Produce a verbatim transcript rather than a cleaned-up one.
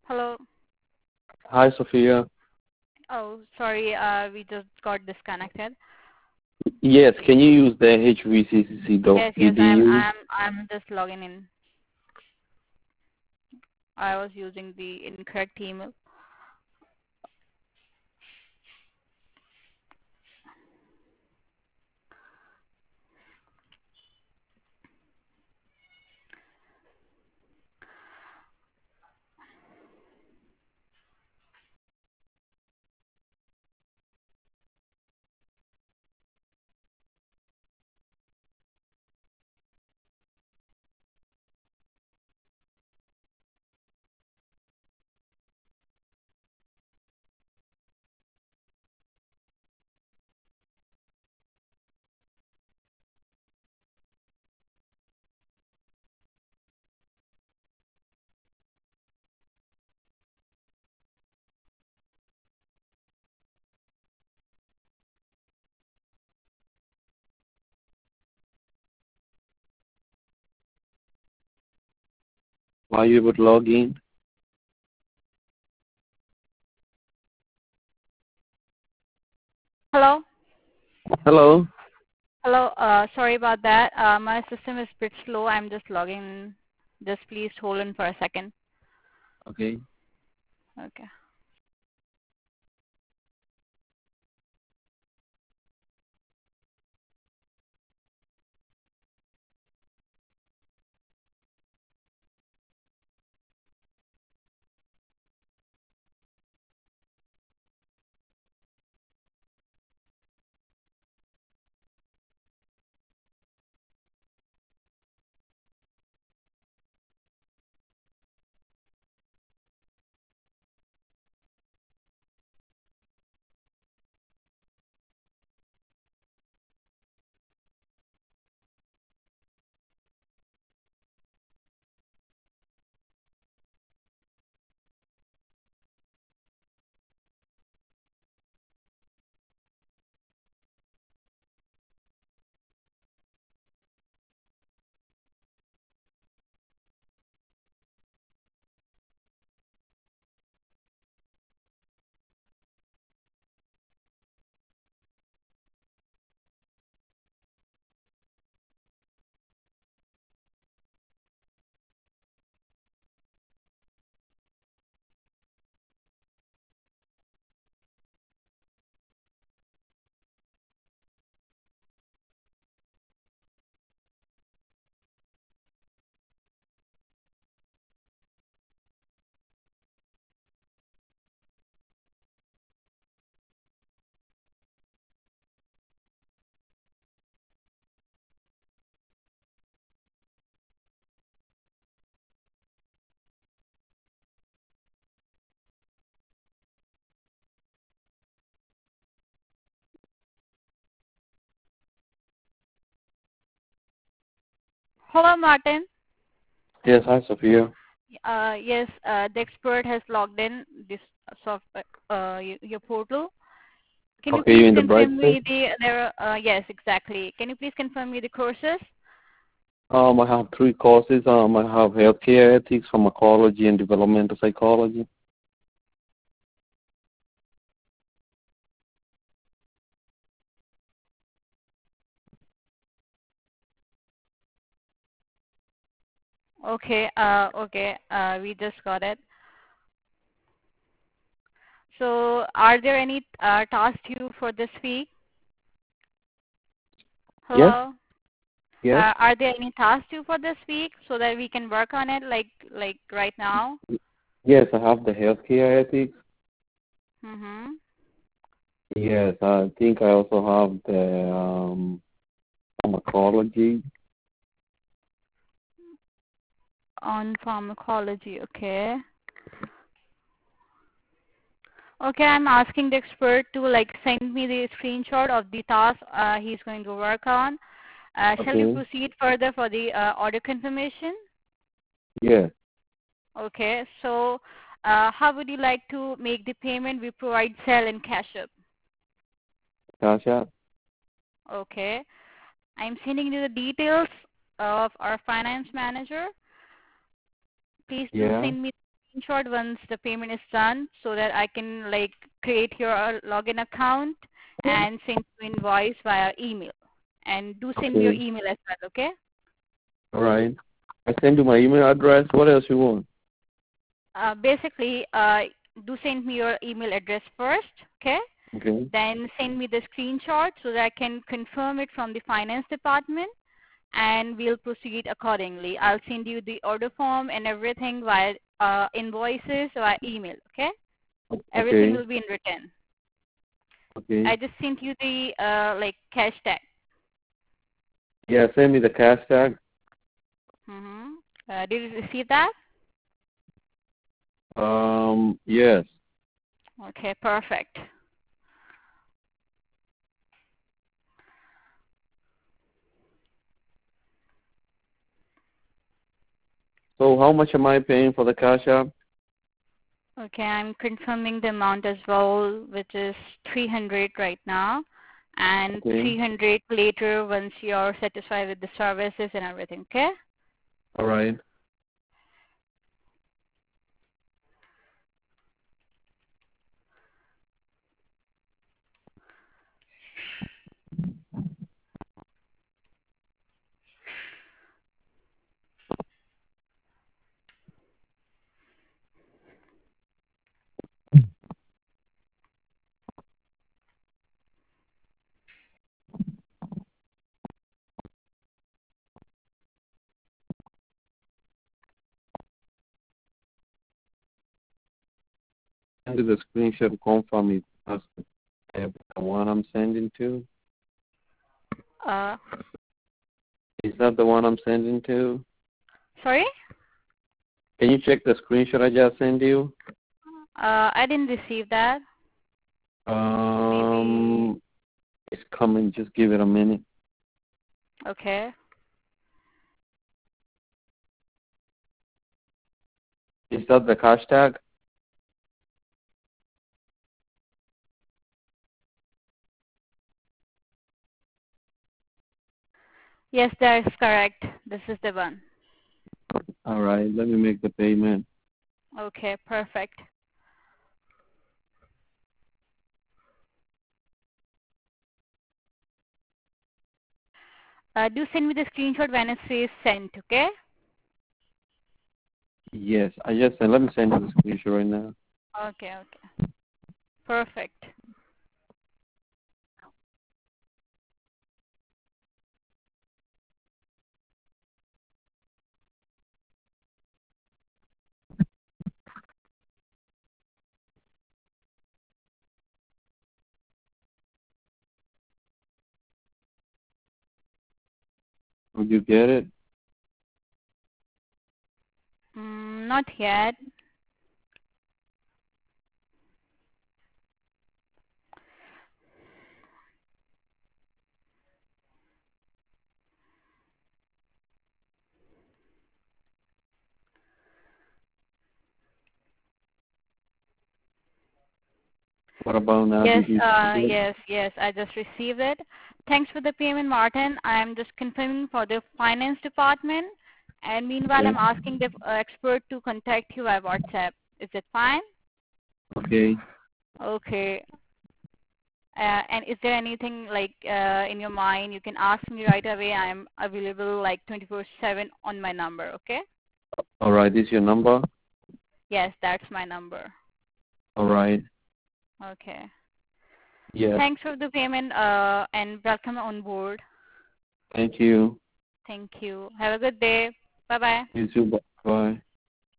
Hello. Hi, Sophia. Oh, sorry, uh, we just got disconnected. Yes, can you use the h v c c c dot Yes, e yes, d I'm, u? I'm, I'm just logging in. I was using the incorrect email. Are you able to log in? Hello. Hello? Hello. Uh, sorry about that. Uh, my system is a bit slow. I'm just logging in. Just please hold on for a second. Okay. Okay. Hello, Martin. Yes, hi, Sophia. Uh, yes, uh, the expert has logged in this software, uh, y- your portal. Can you Okay, you please in the confirm Brightspace? me the there? Uh, yes, exactly. Can you please confirm me the courses? Um, I have three courses. Um, I have healthcare ethics, pharmacology, and developmental psychology. Okay. Uh, okay. Uh, we just got it. So, are there any uh, tasks due for this week? Yes? Hello. Yes? Uh, are there any tasks due for this week so that we can work on it, like like right now? Yes, I have the healthcare ethics. Mm-hmm. Yes, I think I also have the um, pharmacology. On pharmacology. Okay. Okay, I'm asking the expert to like send me the screenshot of the task uh, he's going to work on. Uh, shall we Okay. proceed further for the uh, order confirmation? Yes, Okay, so uh, how would you like to make the payment? We provide Zelle and Cash App. Cash App. Okay, I'm sending you the details of our finance manager. Please do Yeah. send me screenshot once the payment is done so that I can like create your uh, login account and send you invoice via email. And do send me your Okay. email as well, okay? All right. I send you my email address. What else you want? Uh, basically, uh, do send me your email address first, okay? Okay. Then send me the screenshot so that I can confirm it from the finance department, and we'll proceed accordingly. I'll send you the order form and everything via uh, invoices via email, okay? Everything Okay. will be in written. Okay. I just sent you the uh, like cash tag. Yeah, send me the cash tag. Mm-hmm. Uh, did you receive that? Um, yes. Okay, perfect. So how much am I paying for the cash app? Okay, I'm confirming the amount as well, which is three hundred right now, and Okay. three hundred later once you're satisfied with the services and everything, okay? All right. Send you the screenshot confirm it. That's the one I'm sending to. Uh, Is that the one I'm sending to? sorry? Can you check the screenshot I just sent you? Uh, I didn't receive that. Maybe, Um, it's coming. Just give it a minute. okay. Is that the cash tag? Yes, that is correct. This is the one. All right. Let me make the payment. Okay, perfect. Uh, do send me the screenshot when it says sent, okay? Yes, I just sent. Let me send you the screenshot right now. Okay, okay. Perfect. Would you get it? Mm, not yet. What about now? Yes, Did you uh, see it? yes, yes, I just received it. Thanks for the payment, Martin. I'm just confirming for the finance department, and meanwhile, Okay. I'm asking the uh, expert to contact you by WhatsApp. Is it fine? Okay. Okay. Uh, and is there anything like uh, in your mind? You can ask me right away. I'm available like twenty-four seven on my number. Okay? All right. This is your number? Yes, that's my number. All right. Okay. Yes. Thanks for the payment uh, and welcome on board. Thank you. Thank you. Have a good day. Bye bye. You too. Bye.